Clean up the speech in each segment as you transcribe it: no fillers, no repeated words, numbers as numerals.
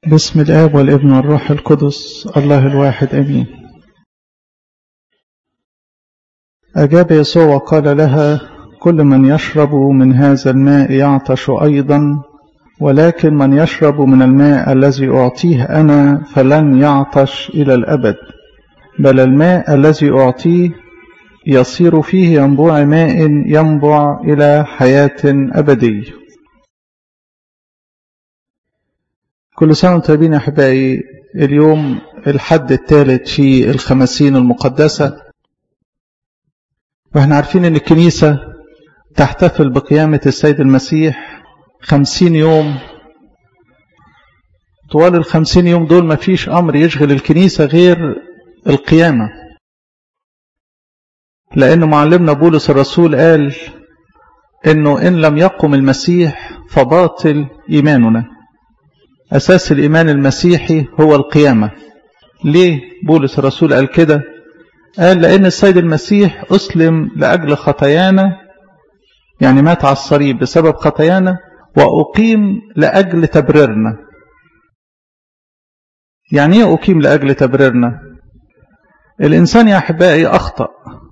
بسم الآب والابن والروح القدس الله الواحد آمين. أجاب يسوع وقال لها: كل من يشرب من هذا الماء يعطش أيضا، ولكن من يشرب من الماء الذي أعطيه أنا فلن يعطش إلى الأبد، بل الماء الذي أعطيه يصير فيه ينبوع ماء ينبع إلى حياة أبدية. كل سنة وانتم طيبين يا أحبائي. اليوم الحد الثالث في الخمسين المقدسة، واحنا عارفين ان الكنيسة تحتفل بقيامة السيد المسيح 50 يوم. طوال ال50 يوم دول ما فيش أمر يشغل الكنيسة غير القيامة، لأن معلمنا بولس الرسول قال إنه إن لم يقم المسيح فباطل إيماننا. أساس الإيمان المسيحي هو القيامة. ليه بولس الرسول قال كده؟ قال لأن السيد المسيح أسلم لأجل خطايانا، يعني مات على الصليب بسبب خطايانا، وأقيم لأجل تبريرنا. يعني إيه أقيم لأجل تبريرنا؟ الإنسان يا أحبائي أخطأ،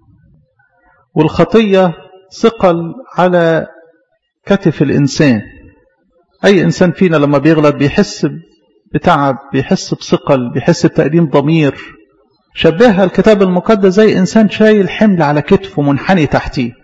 والخطية ثقل على كتف الإنسان. أي إنسان فينا لما بيغلط بيحس بتعب، بيحس بثقل، بيحس بتقديم ضمير. شبهها الكتاب المقدس زي إنسان شايل حمل على كتفه منحني تحتيه.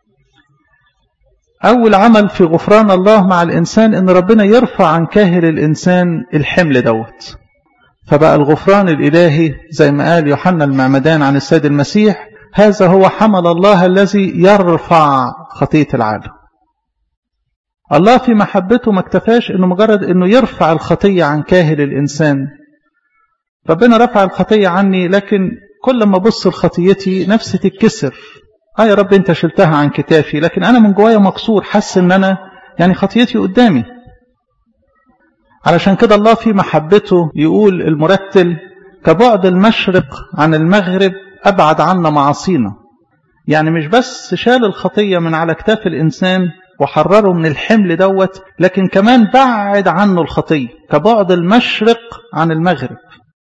أول عمل في غفران الله مع الإنسان إن ربنا يرفع عن كاهل الإنسان الحمل دوت. فبقى الغفران الإلهي زي ما قال يوحنا المعمدان عن السيد المسيح: هذا هو حمل الله الذي يرفع خطية العالم. الله في محبته ما اكتفاش انه مجرد انه يرفع الخطية عن كاهل الانسان. ربنا رفع الخطية عني، لكن كل ما ابص لخطيتي نفسي تتكسر. يا رب انت شلتها عن كتافي، لكن انا من جوايا مكسور، حاسس ان انا يعني خطيتي قدامي. علشان كده الله في محبته يقول المرتل: كبعد المشرق عن المغرب ابعد عنا معاصينا. يعني مش بس شال الخطية من على كتاف الانسان وحرره من الحمل دوت، لكن كمان بعد عنه الخطية كبعد المشرق عن المغرب.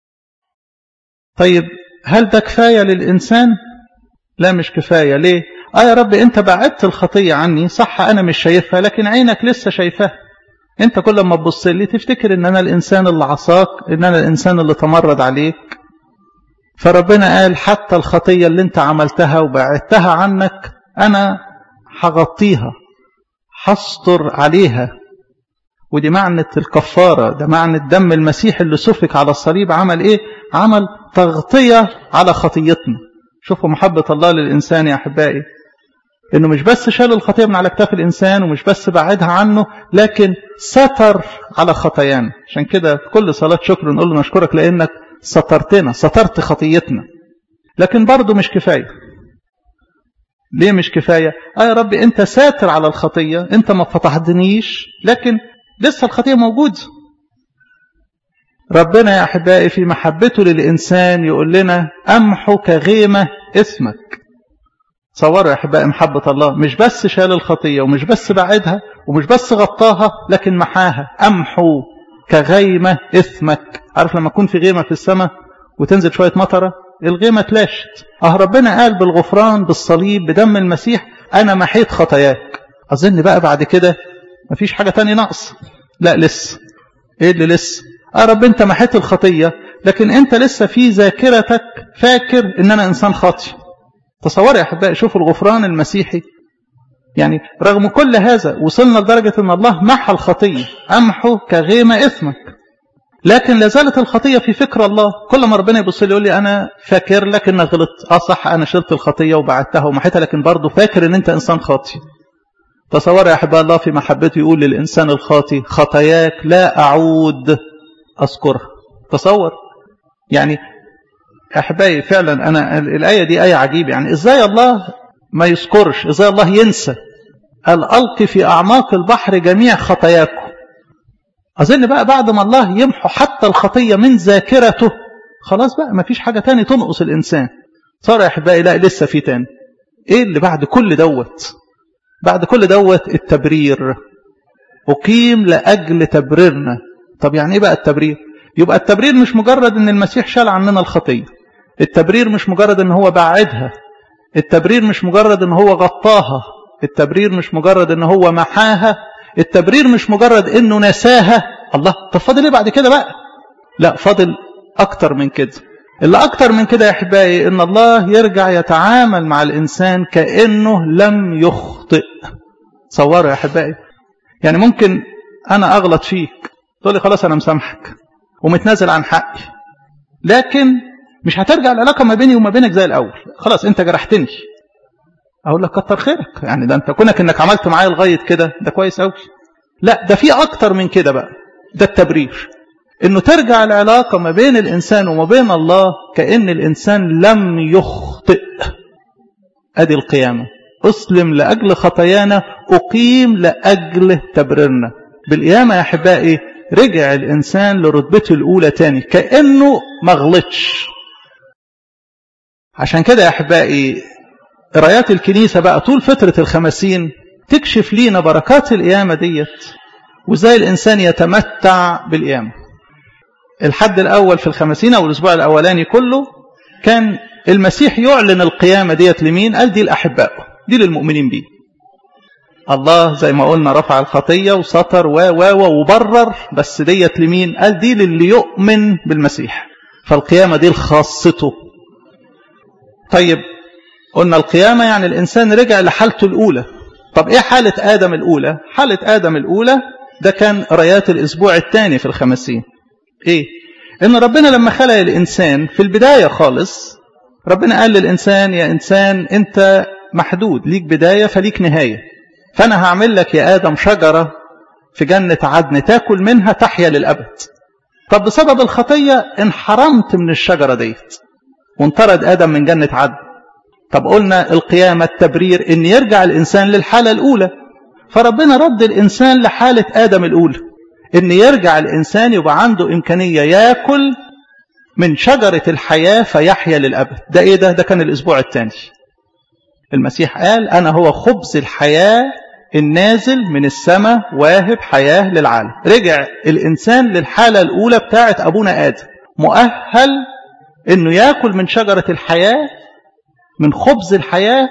طيب هل ده كفاية للإنسان؟ لا، مش كفاية. ليه؟ يا رب انت بعدت الخطية عني، صح انا مش شايفها، لكن عينك لسه شايفها. انت كل ما تبص لي تفتكر ان انا الانسان اللي عصاك، ان انا الانسان اللي تمرد عليك. فربنا قال حتى الخطية اللي انت عملتها وبعدتها عنك انا هغطيها، حستر عليها. ودي معنى الكفارة، ده معنى الدم المسيح اللي سفك على الصليب. عمل ايه؟ عمل تغطية على خطيتنا. شوفوا محبة الله للإنسان يا أحبائي، إنه مش بس شال الخطية من على كتاف الإنسان، ومش بس بعدها عنه، لكن ستر على خطايانا. عشان كده في كل صلاة شكر نقول له نشكرك لأنك سترتنا، سترت خطيتنا. لكن برضه مش كفاية. ليه مش كفاية؟ يا رب انت ساتر على الخطية، انت ما فتحتنيش، لكن لسه الخطية موجود. ربنا يا أحبائي في محبته للإنسان يقول لنا: أمحو كغيمة اسمك. تصوروا يا أحبائي محبة الله، مش بس شال الخطية، ومش بس بعدها، ومش بس غطاها، لكن محاها. أمحو كغيمة اسمك. عارف لما يكون في غيمة في السماء وتنزل شوية مطرة، الغيمة تلاشت. ربنا قال بالغفران بالصليب بدم المسيح أنا محيت خطاياك. أظن بقى بعد كده مفيش حاجة تاني ناقص. لا، لسه. إيه اللي لسه؟ رب أنت محيت الخطية، لكن أنت لسه في ذاكرتك فاكر إن أنا إنسان خاطئ. تصور يا أحبائي، شوفوا الغفران المسيحي. يعني رغم كل هذا وصلنا لدرجة إن الله محى الخطية. أمحو كغيمة إثمك. لكن لازالت الخطية في فكر الله. كل ما ربنا يبص لي يقول لي أنا فاكر لك إنك غلطت. صح، أنا شلت الخطية وبعدتها ومحيتها، لكن برضه فاكر إن أنت إنسان خاطئ. تصور يا أحباء الله في محبته يقول للإنسان الخاطئ: خطاياك لا أعود أذكرها. تصور يعني أحبائي، فعلا أنا الآية دي آية عجيبة. يعني إزاي الله ما يذكرش؟ إزاي الله ينسى؟ قال: ألقي في أعماق البحر جميع خطاياكم. أظن بقى بعد ما الله يمحو حتى الخطية من ذاكرته، خلاص بقى ما فيش حاجة تاني تنقص الإنسان. صار يا أحبائي لا، لسه في تاني. إيه اللي بعد كل دوت؟ بعد كل دوت التبرير. أقيم لأجل تبريرنا. طب يعني ايه بقى التبرير؟ يبقى التبرير مش مجرد ان المسيح شال عننا الخطية، التبرير مش مجرد ان هو بعدها، التبرير مش مجرد ان هو غطاها، التبرير مش مجرد ان هو محاها، التبرير مش مجرد انه نساها. الله، طب فاضل ايه بعد كده بقى؟ لا، فاضل اكتر من كده. اللي اكتر من كده يا احبائي ان الله يرجع يتعامل مع الانسان كانه لم يخطئ. تصوروا يا احبائي، يعني ممكن انا اغلط فيك تقول لي خلاص انا مسامحك ومتنازل عن حقي، لكن مش هترجع العلاقه ما بيني وما بينك زي الاول. خلاص انت جرحتني، اقول لك كتر خيرك، يعني ده انت كونك انك عملت معايا لغايه كده ده كويس قوي. لا، ده في اكتر من كده بقى، ده التبرير، انه ترجع العلاقه ما بين الانسان وما بين الله كأن الانسان لم يخطئ. ادي القيامه، اسلم لاجل خطايانا، اقيم لاجل تبريرنا. بالقيامه يا احبائي رجع الانسان لرتبته الاولى تاني كأنه ما غلطش. عشان كده يا احبائي قرايات الكنيسه بقى طول فتره الخمسين تكشف لينا بركات القيامه ديت، وازاي الانسان يتمتع بالقيامه. الحد الاول في الخمسين او الاسبوع الاولاني كله كان المسيح يعلن القيامه ديت لمين؟ قال دي الاحباء، دي للمؤمنين بيه. الله زي ما قلنا رفع الخطيه وستر وبرر، بس ديت لمين؟ قال دي للي يؤمن بالمسيح، فالقيامه دي لخاصته. طيب قلنا القيامه يعني الانسان رجع لحالته الاولى. طب ايه حاله ادم الاولى؟ حاله ادم الاولى ده كان قرايات الاسبوع الثاني في الخمسين. ايه؟ ان ربنا لما خلق الانسان في البدايه خالص، ربنا قال للانسان يا انسان انت محدود، ليك بدايه فليك نهايه، فانا هعمل لك يا ادم شجره في جنه عدن تاكل منها تحيا للابد. طب بسبب الخطيه انحرمت من الشجره ديت وانطرد ادم من جنه عدن. طب قلنا القيامه التبرير ان يرجع الانسان للحاله الاولى، فربنا رد الانسان لحاله ادم الاولى، ان يرجع الانسان يبقى عنده امكانيه ياكل من شجره الحياه فيحيا للابد. ده ايه ده؟ ده كان الاسبوع الثاني. المسيح قال انا هو خبز الحياه النازل من السماء واهب حياه للعالم. رجع الانسان للحاله الاولى بتاعه ابونا ادم، مؤهل انه ياكل من شجره الحياه، من خبز الحياه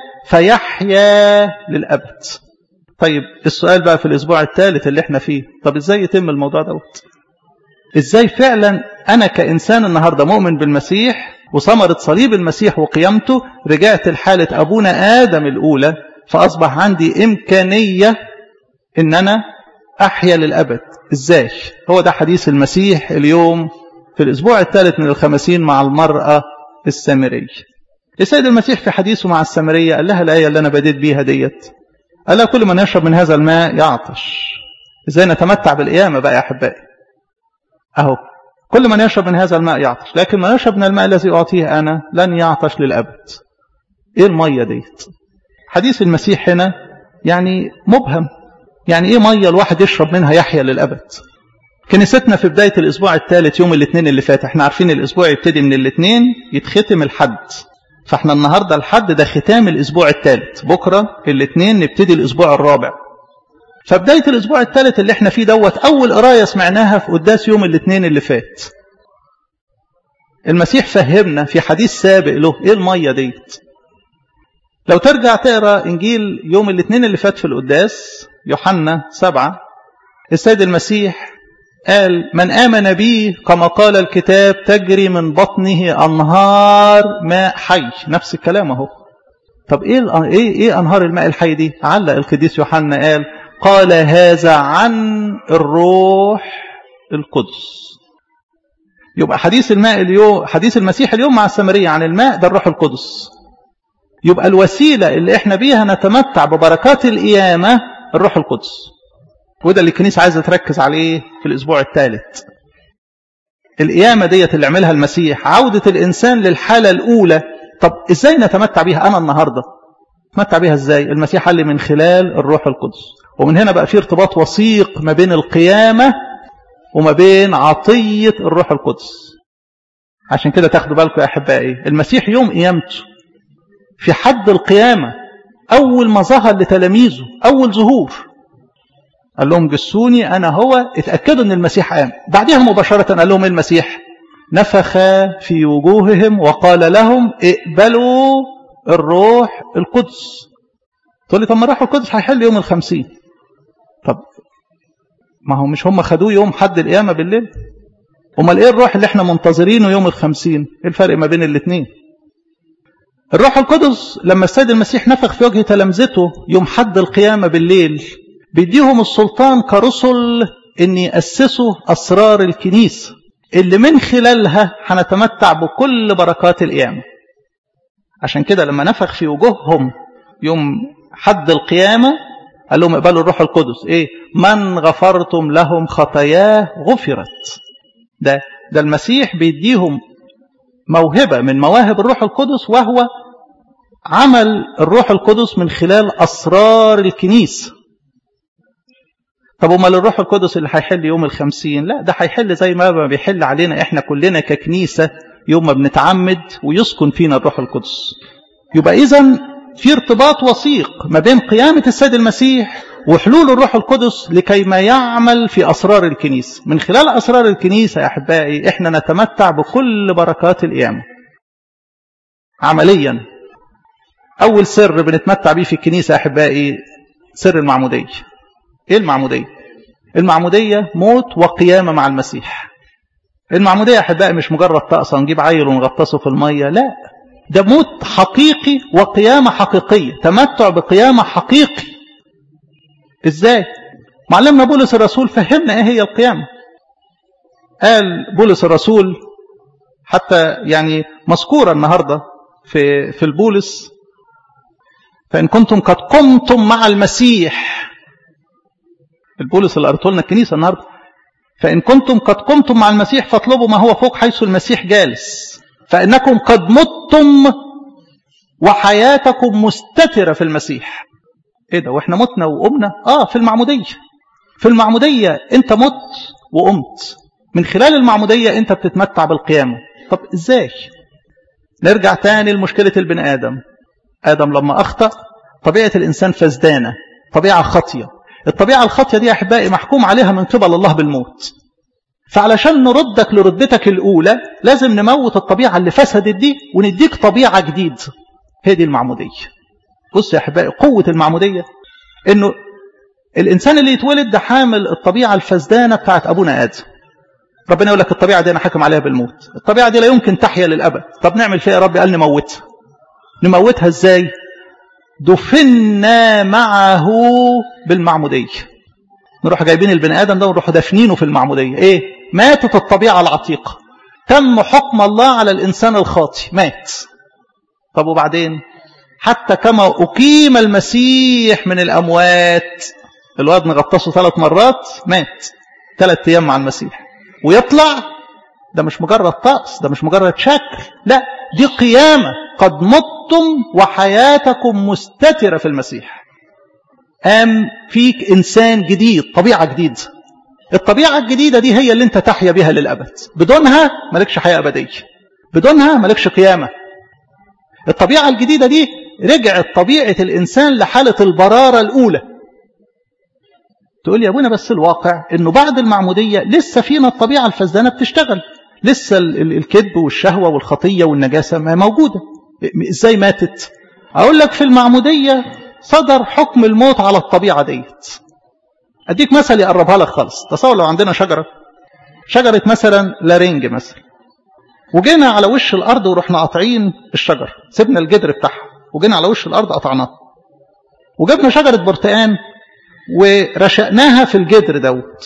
فيحيا للابد. طيب السؤال بقى في الاسبوع الثالث اللي احنا فيه، طب ازاي يتم الموضوع دوت؟ ازاي فعلا انا كانسان النهارده مؤمن بالمسيح وثمرة صليب المسيح وقيامته رجعت لحالة ابونا ادم الاولى، فاصبح عندي امكانية ان انا احيا للابد؟ ازاي؟ هو ده حديث المسيح اليوم في الاسبوع الثالث من الخمسين مع المرأة السامرية. السيد المسيح في حديثه مع السامرية قال لها الايه اللي انا بديت بيها ديت، قال لها كل من يشرب من هذا الماء يعطش. ازاي نتمتع بالقيامة بقى يا احبائي؟ اهو كل من يشرب من هذا الماء يعطش، لكن من يشرب من الماء الذي اعطيه انا لن يعطش للابد. ايه الميه ديت؟ حديث المسيح هنا يعني مبهم، يعني ايه ميه الواحد يشرب منها يحيا للابد؟ كنيستنا في بدايه الاسبوع الثالث يوم الاثنين اللي فات، احنا عارفين الاسبوع يبتدي من الاثنين يتختم الحد، فاحنا النهارده الحد ده ختام الاسبوع الثالث، بكره الاثنين نبتدي الاسبوع الرابع. فبداية الأسبوع الثالث اللي احنا فيه دوت أول قراية سمعناها في قداس يوم الاثنين اللي فات. المسيح فهمنا في حديث سابق له إيه المية ديت. لو ترجع تقرأ إنجيل يوم الاثنين اللي فات في القداس يوحنا 7، السيد المسيح قال من آمن بي كما قال الكتاب تجري من بطنه أنهار ماء حي. نفس الكلام اهو. طب إيه أنهار الماء الحي دي؟ علق القديس يوحنا قال هذا عن الروح القدس. يبقى حديث الماء اليوم، حديث المسيح اليوم مع السامرية عن الماء ده الروح القدس. يبقى الوسيلة اللي احنا بيها نتمتع ببركات القيامة الروح القدس، وده اللي الكنيسة عايزة تركز عليه في الأسبوع الثالث. القيامة ديت اللي عملها المسيح عودة الإنسان للحالة الأولى. طب إزاي نتمتع بيها أنا النهاردة؟ نتمتع بيها إزاي؟ المسيح قال لي من خلال الروح القدس. ومن هنا بقى في ارتباط وثيق ما بين القيامة وما بين عطية الروح القدس. عشان كده تاخدوا بالكم يا أحبائي، المسيح يوم قيامته في حد القيامة أول ما ظهر لتلاميذه أول ظهور قال لهم جسوني أنا هو، اتأكدوا أن المسيح قام. بعدها مباشرة قال لهم المسيح نفخ في وجوههم وقال لهم اقبلوا الروح القدس. تقول لي طب ما الروح القدس هيحل يوم 50. طب ما هو مش هم خدوه يوم حد القيامة بالليل؟ امال ايه الروح اللي احنا منتظرينه يوم 50؟ ايه الفرق ما بين الاثنين؟ الروح القدس لما السيد المسيح نفخ في وجه تلامذته يوم حد القيامة بالليل بيديهم السلطان كرسل ان يأسسوا اسرار الكنيسة اللي من خلالها هنتمتع بكل بركات القيامة. عشان كده لما نفخ في وجوههم يوم حد القيامة قال لهم اقبلوا الروح القدس. ايه؟ من غفرتم لهم خطاياه غفرت. ده المسيح بيديهم موهبة من مواهب الروح القدس، وهو عمل الروح القدس من خلال أسرار الكنيسة. طب امال الروح القدس اللي هيحل يوم 50؟ لا، ده هيحل زي ما بيحل علينا احنا كلنا ككنيسة يوم ما بنتعمد ويسكن فينا الروح القدس. يبقى إذن في ارتباط وثيق ما بين قيامة السيد المسيح وحلول الروح القدس لكي ما يعمل في أسرار الكنيسة. من خلال أسرار الكنيسة يا أحبائي احنا نتمتع بكل بركات القيامة. عمليا أول سر بنتمتع به في الكنيسة يا أحبائي سر المعمودية. إيه المعمودية؟ المعمودية موت وقيامة مع المسيح. المعمودية يا أحبائي مش مجرد طقس نجيب عيل ونغطسه في المية، لا، ده موت حقيقي وقيامة حقيقية، تمتع بقيامة حقيقي. إزاي؟ معلمنا بولس الرسول فهمنا إيه هي القيامة. قال بولس الرسول حتى يعني مذكورة النهاردة في البولس: فإن كنتم قد قمتم مع المسيح. البولس اللي قرأته لنا الكنيسة النهاردة: فإن كنتم قد قمتم مع المسيح فاطلبوا ما هو فوق حيث المسيح جالس، فإنكم قد متم وحياتكم مستترة في المسيح. إيه ده؟ وإحنا متنا وقمنا؟ في المعمودية. في المعمودية أنت مت وقمت. من خلال المعمودية أنت بتتمتع بالقيامة. طب إزاي؟ نرجع تاني لمشكلة البني آدم. آدم لما أخطأ طبيعة الإنسان فزدانة، طبيعة خطية. الطبيعة الخطية دي يا أحبائي محكوم عليها من قبل الله بالموت. فعلشان نردك لردتك الأولى لازم نموت الطبيعة اللي فسدت دي ونديك طبيعة جديد. هي دي المعمودية. بص يا أحبائي، قوة المعمودية إنه الإنسان اللي يتولد ده حامل الطبيعة الفسدانة بتاعت أبونا آدم. ربنا يقول لك الطبيعة دي أنا حكم عليها بالموت، الطبيعة دي لا يمكن تحيا للأبد. طب نعمل فيها يا رب؟ قال نموتها. نموتها إزاي؟ دفنا معه بالمعمودية. نروح جايبين البني آدم ده ونروح دفنينه في المعمودية. إيه؟ ماتت الطبيعة العتيقة، تم حكم الله على الإنسان الخاطئ، مات. طب وبعدين؟ حتى كما أقيم المسيح من الأموات، الواد نغطسه 3 مرات مات 3 أيام مع المسيح ويطلع. ده مش مجرد طقس، ده مش مجرد شكل، لا، دي قيامة. قد متم وحياتكم مستترة في المسيح. قام فيك إنسان جديد، طبيعة جديدة. الطبيعة الجديدة دي هي اللي انت تحيا بها للأبد. بدونها مالكش حياة أبدية، بدونها مالكش قيامة. الطبيعة الجديدة دي رجعت طبيعة الإنسان لحالة البرارة الأولى. تقول يا أبونا بس الواقع إنه بعد المعمودية لسه فينا الطبيعة الفسدانة بتشتغل، لسه الكذب والشهوة والخطية والنجاسة ما موجودة. إزاي ماتت؟ أقول لك في المعمودية صدر حكم الموت على الطبيعة ديت. أديك مثل يقربها لك خالص. تصور لو عندنا شجرة مثلا لارنج مثلا، وجينا على وش الأرض ورحنا قاطعين الشجر، سيبنا الجدر بتاعها وجينا على وش الأرض قطعناه، وجبنا شجرة برتقان ورشقناها في الجدر دوت.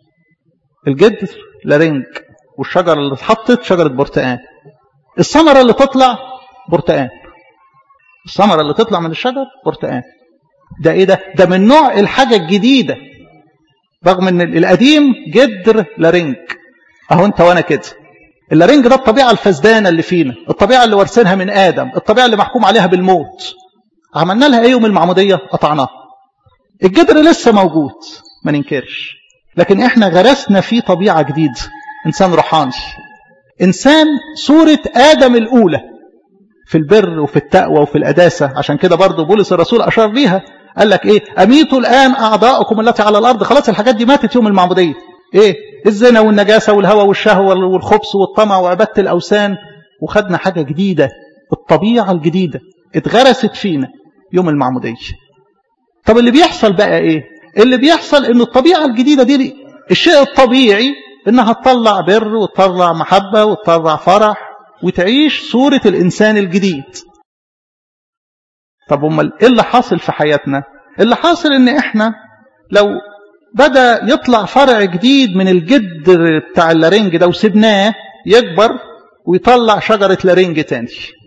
الجدر لارنج والشجرة اللي اتحطت شجرة برتقان. الثمرة اللي تطلع برتقان، الثمرة اللي تطلع من الشجر برتقان. ده ايه ده؟ ده من نوع الحاجة الجديدة، رغم ان القديم جدر لارنج. اهو انت وانا كده، اللارنج ده الطبيعة الفسدانة اللي فينا، الطبيعة اللي ورثينها من آدم، الطبيعة اللي محكوم عليها بالموت. عملنا لها ايه يوم المعمودية؟ قطعناها. الجدر لسه موجود ما ننكرش، لكن احنا غرسنا فيه طبيعة جديدة، انسان روحاني، انسان صورة آدم الأولى في البر وفي التقوى وفي القداسة. عشان كده برضو بولس الرسول أشار ليها، قال لك ايه؟ اميتوا الان اعضاءكم التي على الارض. خلاص الحاجات دي ماتت يوم المعموديه. ايه؟ الزنا والنجاسه والهوى والشهوه والخبث والطمع وعباده الاوثان، وخدنا حاجه جديده، الطبيعه الجديده اتغرست فينا يوم المعموديه. طب اللي بيحصل بقى ايه؟ اللي بيحصل ان الطبيعه الجديده دي الشيء الطبيعي انها تطلع بر وتطلع محبه وتطلع فرح وتعيش صوره الانسان الجديد. طب امال ايه اللي حاصل في حياتنا؟ اللي حاصل ان احنا لو بدا يطلع فرع جديد من الجدر بتاع اللارنج ده وسبناه يكبر ويطلع شجره لارنج تاني،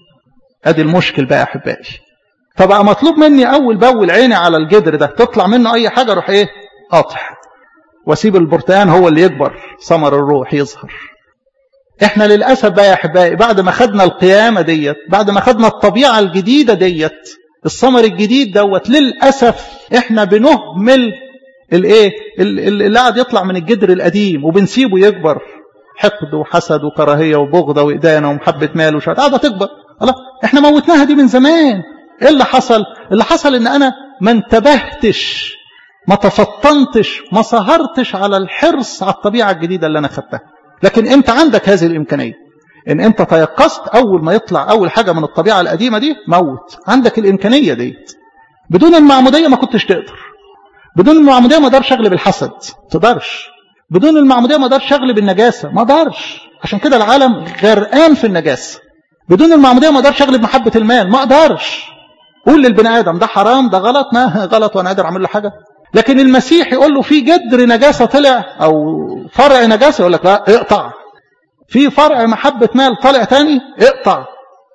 ادي المشكل بقى يا احبائي. فبقى مطلوب مني اول باول عيني على الجدر ده، تطلع منه اي حاجه اروح ايه؟ قاطع، واسيب البرتقان هو اللي يكبر، ثمر الروح يظهر. احنا للاسف بقى يا احبائي بعد ما خدنا القيامه ديت، بعد ما خدنا الطبيعه الجديده ديت، الثمر الجديد دوت، للاسف احنا بنهمل الايه اللي قاعد يطلع من الجدر القديم وبنسيبه يكبر، حقد وحسد وكراهيه وبغضه وادانه ومحبه مال وشهوات قاعده تكبر. الله، احنا موتناها دي من زمان. ايه اللي حصل؟ اللي حصل ان انا ما انتبهتش، ما تفطنتش، ما سهرتش على الحرص على الطبيعه الجديده اللي انا خدتها. لكن انت عندك هذه الامكانيه، ان انت تيقظت اول ما يطلع اول حاجه من الطبيعه القديمه دي موت، عندك الامكانيه دي. بدون المعموديه ما كنتش تقدر. بدون المعموديه ما اقدرش اغلب الحسد، ما تقدرش. بدون المعموديه ما اقدرش اغلب النجاسه، ما اقدرش. عشان كده العالم غرقان في النجاسه. بدون المعموديه ما اقدرش اغلب محبه المال، ما اقدرش. قول للبني ادم ده حرام ده غلط، ما غلط وانا قادر اعمل له حاجه. لكن المسيح يقول له في جدر نجاسه طلع او فرع نجاسه، يقول لك لا اقطع. في فرع محبه مال طالع تاني، اقطع.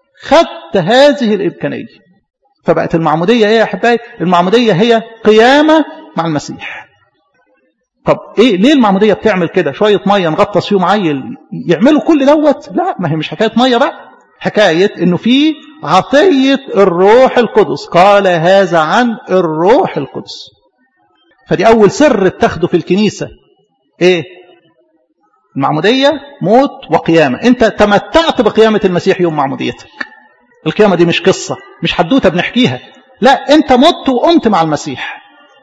خدت هذه الامكانيه. فبقت المعموديه ايه يا احبائي؟ المعموديه هي قيامه مع المسيح. طب ايه ليه المعموديه بتعمل كده؟ شويه ميه نغطس فيهم عيل يعملوا كل دوت؟ لا، ما هي مش حكايه ميه بقى، حكايه انه في عطيه الروح القدس. قال هذا عن الروح القدس. فدي اول سر بتاخده في الكنيسه. ايه؟ المعموديه موت وقيامه. انت تمتعت بقيامه المسيح يوم معموديتك. القيامه دي مش قصه، مش حدوته بنحكيها، لا، انت مت وقمت مع المسيح.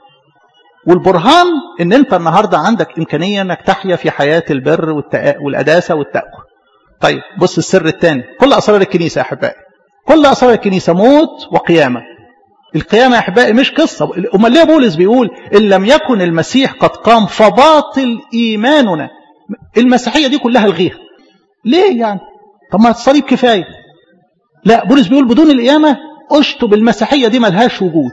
والبرهان ان انت النهارده عندك امكانيه انك تحيا في حياه البر والقداسه والتقوى. طيب بص السر الثاني، كل اسرار الكنيسه يا احبائي، كل اسرار الكنيسه موت وقيامه. القيامه يا احبائي مش قصه. امال ليه بولس بيقول ان لم يكن المسيح قد قام فباطل ايماننا؟ المسيحيه دي كلها الغيها. ليه يعني؟ طب ما الصليب كفايه. لا، بولس بيقول بدون القيامه اشطب المسيحيه دي ملهاش وجود.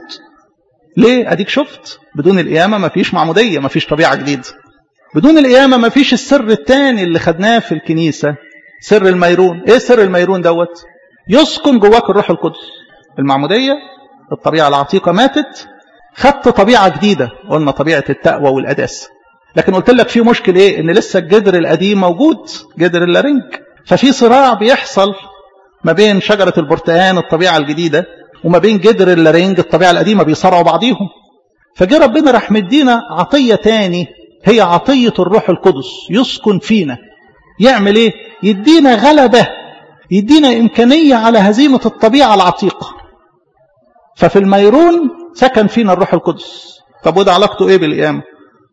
ليه؟ اديك شفت، بدون القيامه ما فيش معموديه، ما فيش طبيعه جديده. بدون القيامه ما فيش السر الثاني اللي خدناه في الكنيسه، سر الميرون. ايه سر الميرون دوت؟ يسكن جواك الروح القدس. المعموديه الطبيعه العتيقه ماتت، خدت طبيعه جديده، قلنا طبيعه التقوى والقداسه. لكن قلت لك في مشكل ايه؟ ان لسه الجدر القديم موجود، جدر اللارنج. ففي صراع بيحصل ما بين شجره البرتقان الطبيعه الجديده وما بين جدر اللارنج الطبيعه القديمه، بيصارعوا بعضيهم. فجاء ربنا راح مدينا عطيه تاني، هي عطيه الروح القدس يسكن فينا. يعمل ايه؟ يدينا غلبه، يدينا امكانيه على هزيمه الطبيعه العتيقه. ففي الميرون سكن فينا الروح القدس. طب وده علاقته ايه بالقيامه؟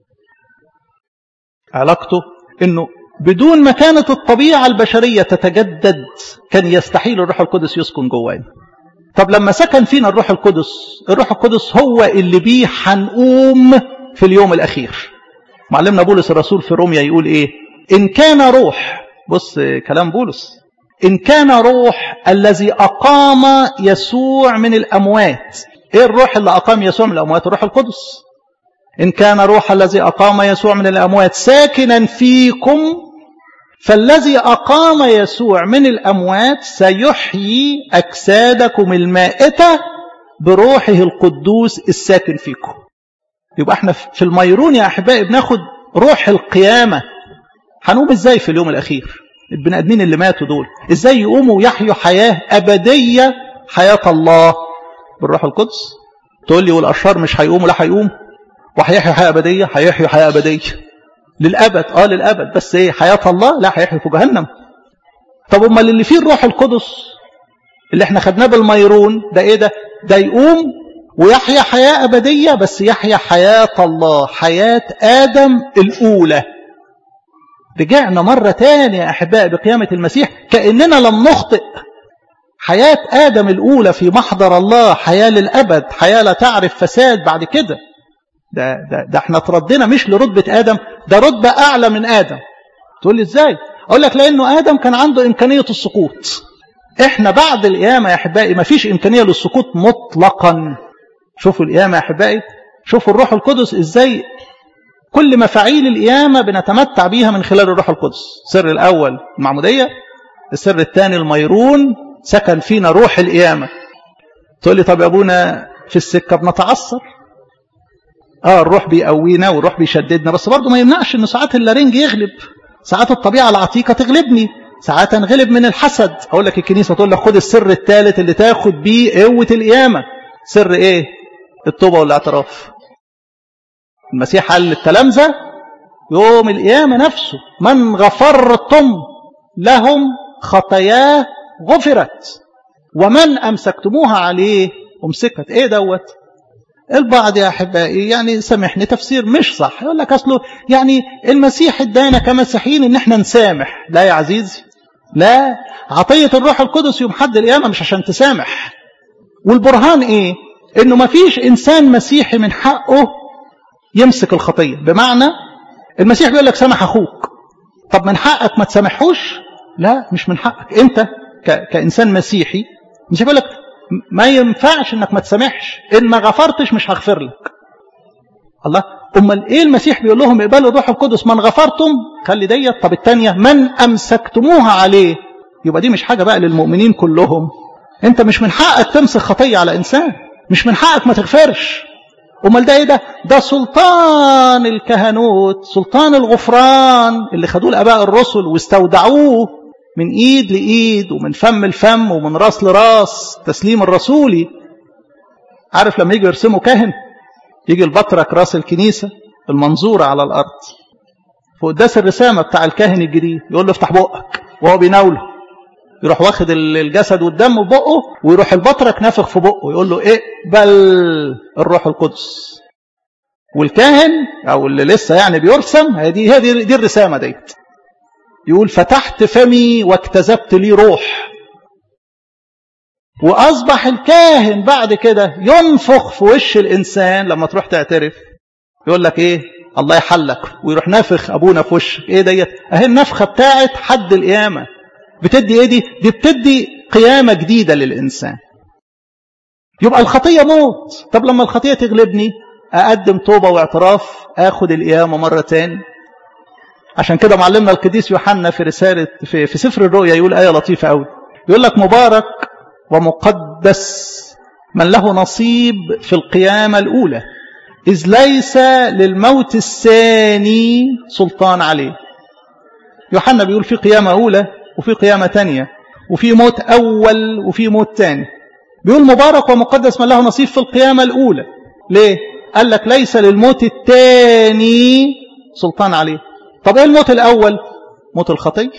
علاقته انه بدون ما كانت الطبيعه البشريه تتجدد كان يستحيل الروح القدس يسكن جوانا. طب لما سكن فينا الروح القدس، الروح القدس هو اللي بيه هنقوم في اليوم الاخير. معلمنا بولس الرسول في روميا يقول ايه؟ ان كان روح، بص كلام بولس، ان كان روح الذي اقام يسوع من الاموات. ايه الروح اللي اقام يسوع من الاموات؟ الروح القدس. ان كان روح الذي اقام يسوع من الاموات ساكنا فيكم، فالذي أقام يسوع من الأموات سيحيي أجسادكم المائتة بروحه القدوس الساكن فيكم. يبقى احنا في الميرون يا أحبائي بناخد روح القيامة. هنقوم ازاي في اليوم الأخير؟ البني آدمين اللي ماتوا دول ازاي يقوموا ويحيوا حياة أبدية، حياة الله بالروح القدس؟ تقول لي والأشرار مش هيقوموا؟ لا، هيقوموا وهيحيوا حياة أبدية، هيحيوا حياة أبدية للأبد. للأبد، بس ايه؟ حياة الله لا، هيحيوا في جهنم. طب امال اللي فيه الروح القدس اللي احنا خدناه بالميرون ده ايه؟ ده يقوم ويحيا حياة أبدية، بس يحيا حياة الله، حياة آدم الأولى. رجعنا مرة تانية يا أحبائي بقيامة المسيح كأننا لم نخطئ. حياة آدم الأولى في محضر الله، حياة للأبد، حياة لا تعرف فساد بعد كده. ده احنا تردنا مش لرتبة آدم، ده رتبة أعلى من آدم. تقول لي إزاي؟ أقول لك لأنه آدم كان عنده إمكانية السقوط. احنا بعد القيامة يا أحبائي ما فيش إمكانية للسقوط مطلقا. شوفوا القيامة يا أحبائي، شوفوا الروح القدس إزاي كل مفاعيل القيامة بنتمتع بيها من خلال الروح القدس. السر الأول المعمودية، السر الثاني الميرون، سكن فينا روح القيامة. تقول لي طب يا أبونا في السكة بنتعصر. الروح بيقوينا والروح بيشددنا، بس برضه ما يمنعش إنه ساعات اللارنج يغلب، ساعات الطبيعة العتيقة تغلبني، ساعات انغلب من الحسد. أقول لك الكنيسة تقول لك خد السر الثالث اللي تاخد بيه قوة القيامة. سر إيه؟ التوبة والاعتراف. المسيح قال للتلامذة يوم القيامة نفسه من غفرتم لهم خطاياه غفرت ومن أمسكتموها عليه أمسكت. إيه دوت؟ البعض يا أحبائي يعني سامحني تفسير مش صح، يقول لك أصله يعني المسيح ادانا كمسيحيين إن احنا نسامح. لا يا عزيزي، لا، عطية الروح القدس يوم حد القيامة مش عشان تسامح. والبرهان إيه؟ إنه ما فيش إنسان مسيحي من حقه يمسك الخطية. بمعنى المسيح بيقول لك سامح أخوك، طب من حقك ما تسامحوش؟ لا، مش من حقك. أنت كإنسان مسيحي مش بيقول لك ما ينفعش إنك ما تسامحش، إن ما غفرتش مش هغفر لك. الله، أمال إيه المسيح بيقول لهم اقبلوا الروح القدس من غفرتم؟ خلي ديت. طب الثانية من أمسكتموها عليه، يبقى دي مش حاجة بقى للمؤمنين كلهم. أنت مش من حقك تمسك خطية على إنسان، مش من حقك ما تغفرش. أمال ده إيه ده؟ ده سلطان الكهنوت، سلطان الغفران اللي خدوه الآباء الرسل واستودعوه من إيد لإيد ومن فم لفم ومن راس لراس، تسليم الرسولي. عارف لما يجي يرسموا كاهن، يجي البطرك راس الكنيسة المنظورة على الأرض فوق قداس الرسامة بتاع الكاهن الجديد، يقول له افتح بقك وهو بيناوله، يروح واخد الجسد والدم في بقه ويروح البطرك نافخ في بقه يقول له اقبل الروح القدس. والكاهن او اللي لسه يعني بيرسم، هي دي الرسامه ديت، يقول فتحت فمي واكتسبت لي روح. واصبح الكاهن بعد كده ينفخ في وش الانسان لما تروح تعترف، يقول لك ايه؟ الله يحلك، ويروح نافخ ابونا في وشك. ايه ديت؟ اهي النفخه بتاعت حد القيامه. بتدي ايه دي؟ دي بتدي قيامة جديدة للإنسان. يبقى الخطية موت. طب لما الخطية تغلبني أقدم توبة واعتراف، أخد القيامة مرة تاني. عشان كده معلمنا القديس يوحنا في رسالة في سفر الرؤيا يقول آية لطيفة قوي، يقول لك مبارك ومقدس من له نصيب في القيامة الأولى، إذ ليس للموت الثاني سلطان عليه. يوحنا بيقول في قيامة أولى وفي قيامة تانية، وفي موت أول وفي موت تاني. بيقول مبارك ومقدس من له نصيب في القيامة الأولى. ليه؟ قال لك ليس للموت التاني سلطان عليه. طب ايه الموت الأول؟ موت الخطية.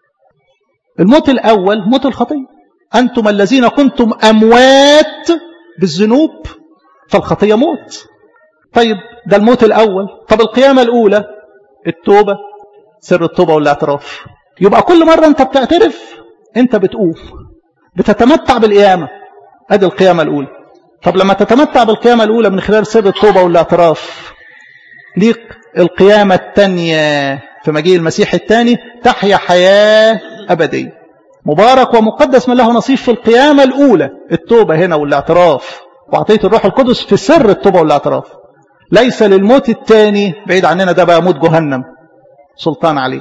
الموت الأول موت الخطية. أنتم الذين كنتم أموات بالذنوب فالخطية موت. طيب ده الموت الأول. طب القيامة الأولى التوبة، سر التوبة والاعتراف. يبقى كل مرة أنت بتعترف أنت بتقوم بتتمتع بالقيامة. أدي القيامة الأولى. طب لما تتمتع بالقيامة الأولى من خلال سر التوبة والاعتراف، ليك القيامة الثانية في مجيء المسيح الثاني، تحيا حياة أبدية. مبارك ومقدس من له نصيب في القيامة الأولى، التوبة هنا والاعتراف، وعطية الروح القدس في سر التوبة والاعتراف. ليس للموت الثاني بعيد عننا، ده بقى موت جهنم سلطان عليه.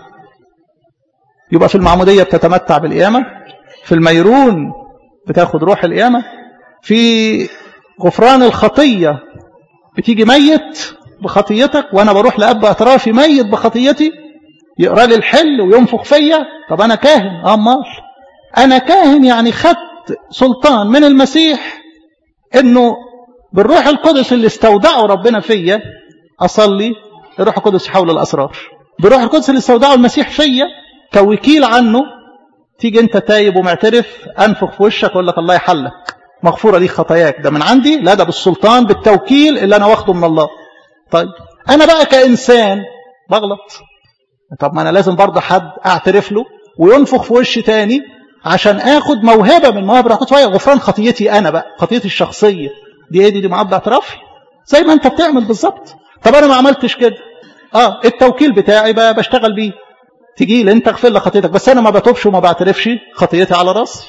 يبقى في المعمودية بتتمتع بالقيامة، في الميرون بتاخد روح القيامة، في غفران الخطية بتيجي ميت بخطيتك، وأنا بروح لأب اعترافي ميت بخطيتي يقرأ لي الحل وينفخ فيا. طب أنا كاهن؟ أمال أنا كاهن يعني خدت سلطان من المسيح إنه بالروح القدس اللي استودعه ربنا فيا أصلي الروح القدس حول الأسرار. بالروح القدس اللي استودعه المسيح فيا كوكيل عنه، تيجي أنت تايب ومعترف، أنفخ في وشك وأقول لك الله يحلك، مغفورة ليك خطاياك. ده من عندي؟ لا، ده بالسلطان بالتوكيل اللي أنا واخده من الله. طيب أنا بقى كإنسان بغلط، طب ما أنا لازم برضه حد أعترف له وينفخ في وشي تاني عشان آخد موهبة من مواهب العطاء، غفران خطيتي أنا بقى، خطيتي الشخصية دي. إيه دي معبد اعترافي زي ما أنت بتعمل بالظبط. طب أنا ما عملتش كده، التوكيل بتاعي بقى بشتغل بيه، تجي لي أنت اغفر لي خطيتك، بس أنا ما بتوبش وما بعترفش خطيتي على راسي.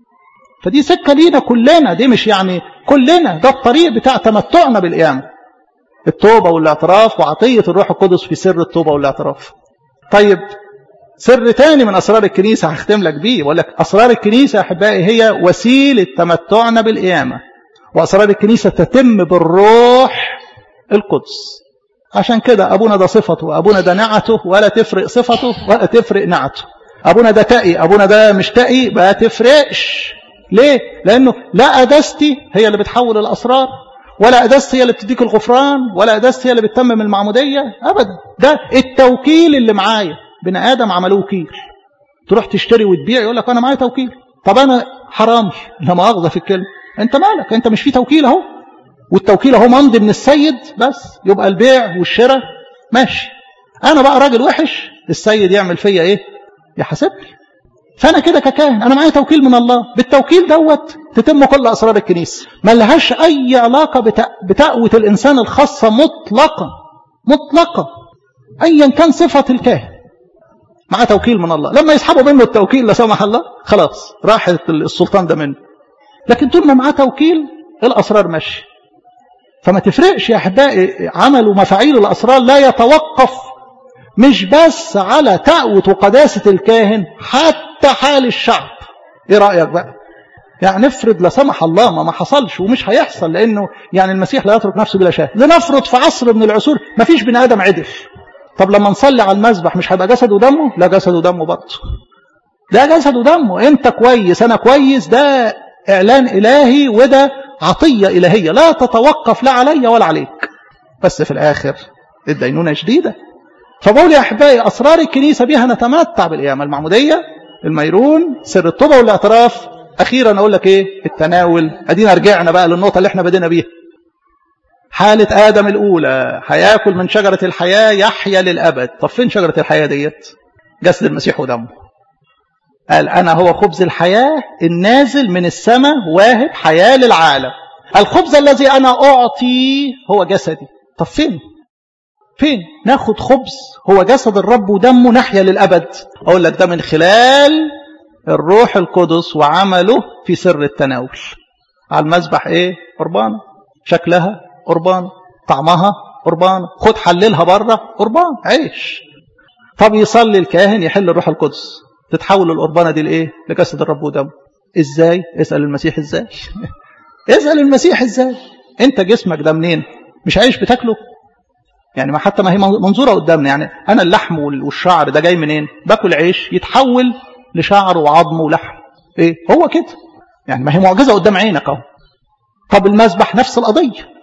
فدي سكة لينا كلنا، دي مش يعني كلنا، ده الطريق بتاع تمتعنا بالقيامة، التوبة والاعتراف وعطية الروح القدس في سر التوبة والاعتراف. طيب سر تاني من أسرار الكنيسة هختم لك بيه، بقول لك أسرار الكنيسة يا أحبائي هي وسيلة تمتعنا بالقيامة، وأسرار الكنيسة تتم بالروح القدس. عشان كده أبونا ده صفته وأبونا ده نعته، ولا تفرق صفته ولا تفرق نعته. أبونا ده تقي أبونا ده مش تقي ما تفرقش. ليه؟ لأنه لا قداستي هي اللي بتحول الأسرار، ولا قداستي هي اللي بتديك الغفران، ولا قداستي هي اللي بتتمم المعمودية أبدا. ده التوكيل اللي معايا. بني آدم عملوه وكيل، تروح تشتري وتبيع يقول لك أنا معايا توكيل. طب أنا حرامي، لا مؤاخذة في الكلمة، أنت مالك؟ أنت مش في توكيل أهو، والتوكيل أهو ممضي من السيد، بس يبقى البيع والشراء ماشي. أنا بقى راجل وحش، السيد يعمل فيا إيه؟ يحاسبني. فأنا كده ككاهن أنا معايا توكيل من الله، بالتوكيل دوت تتم كل أسرار الكنيسة، ما لهاش أي علاقة بتقوة الإنسان الخاصة مطلقا مطلقا، أيا كان صفة الكاهن معاه توكيل من الله. لما يسحبوا منه التوكيل لا سمح الله خلاص راحت السلطان ده منه، لكن طول ما معاه توكيل الأسرار ماشي. فما تفرقش يا أحبائي عمل ومفاعيل الأسرار لا يتوقف مش بس على تقوة وقداسة الكاهن، حتى حال الشعب. ايه رأيك بقى؟ يعني نفرض لا سمح الله ما حصلش ومش هيحصل، لأنه يعني المسيح لا يترك نفسه بلا شاهد. لنفرض في عصر من العصور ما فيش بني آدم عدل، طب لما نصلي على المذبح مش هيبقى جسد ودمه؟ لا جسد ودمه برضه، ده جسد ودمه. انت كويس انا كويس، ده اعلان الهي وده عطية الهية لا تتوقف لا علي ولا عليك، بس في الاخر الدينونة شديدة. فبقول يا احبائي اسرار الكنيسة بها نتمتع بالقيامة، المعمودية، الميرون، سر التوبة والاعتراف. اخيرا اقول لك ايه؟ التناول. ادينا رجعنا بقى للنقطة اللي احنا بدينا بيها. حالة آدم الأولى، هياكل من شجرة الحياة يحيا للأبد. طب فين شجرة الحياة ديت؟ جسد المسيح ودمه. قال أنا هو خبز الحياة النازل من السماء واهب حياة للعالم. الخبز الذي أنا أعطي هو جسدي. طب فين ناخد خبز هو جسد الرب ودمه نحيا للأبد؟ أقول لك ده من خلال الروح القدس وعمله في سر التناول. على المذبح إيه؟ قربان، شكلها قربان، طعمها قربان، خد حللها بره قربان عيش. طب يصلي الكاهن يحل الروح القدس، تتحول القربانه دي لايه؟ لجسد الرب ودمه. ازاي؟ اسال المسيح ازاي. اسال المسيح ازاي. انت جسمك ده منين؟ مش عيش بتاكله؟ يعني ما حتى ما هي منظوره قدامنا، يعني انا اللحم والشعر ده جاي منين؟ باكل عيش يتحول لشعر وعظم ولحم. ايه هو كده؟ يعني ما هي معجزه قدام عينك اهو. طب المذبح نفس القضيه،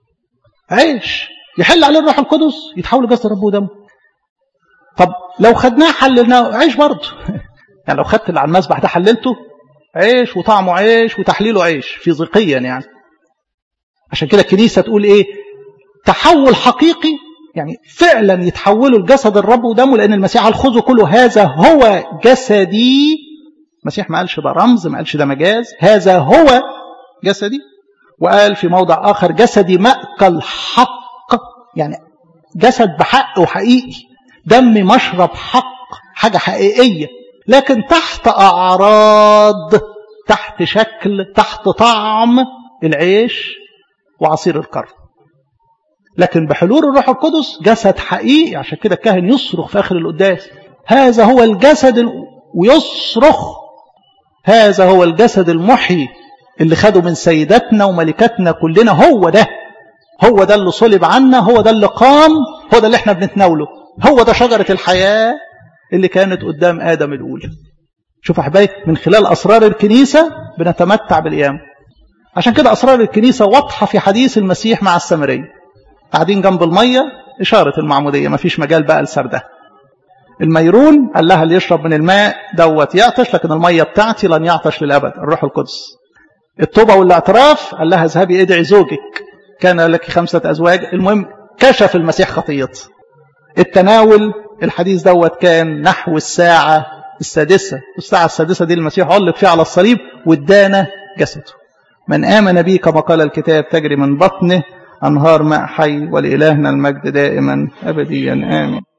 عيش يحل عليه الروح القدس يتحول لجسد الرب ودمه. طب لو خدناه حللناه عيش برضه. يعني لو خدت اللي على المذبح ده حللته عيش وطعمه عيش وتحليله عيش فيزيقيا يعني. عشان كده الكنيسة تقول ايه؟ تحول حقيقي، يعني فعلا يتحولوا لجسد الرب ودمه، لأن المسيح قال خذوا كله هذا هو جسدي. المسيح ما قالش ده رمز، ما قالش ده مجاز، هذا هو جسدي. وقال في موضع آخر جسدي مأكل حق، يعني جسد بحق وحقيقي، دم مشرب حق، حاجة حقيقية، لكن تحت أعراض، تحت شكل، تحت طعم العيش وعصير الكرم. لكن بحلول الروح القدس جسد حقيقي. عشان كده الكاهن يصرخ في آخر القداس هذا هو الجسد، ويصرخ هذا هو الجسد المحيي اللي خده من سيداتنا وملكاتنا كلنا. هو ده اللي صلب عنا، هو ده اللي قام، هو ده اللي احنا بنتناوله، هو ده شجرة الحياة اللي كانت قدام آدم الأولى. شوف أحبائي، من خلال أسرار الكنيسة بنتمتع بالقيامة. عشان كده أسرار الكنيسة واضحة في حديث المسيح مع السامرية، قاعدين جنب المية، إشارة المعمودية، ما فيش مجال بقى لسردها. الميرون قال لها اللي يشرب من الماء دوت يعطش، لكن المية بتاعتي لن يعطش للأبد، الروح القدس. التوبة والاعتراف قال لها اذهبي ادعي زوجك، كان لك 5 أزواج. المهم كشف المسيح خطيتها. التناول الحديث دوت كان نحو الساعة 6، والساعة 6 دي المسيح علق فيها على الصليب وادانا جسده. من آمن به كما قال الكتاب تجري من بطنه أنهار ماء حي، ولإلهنا المجد دائما أبديا آمين.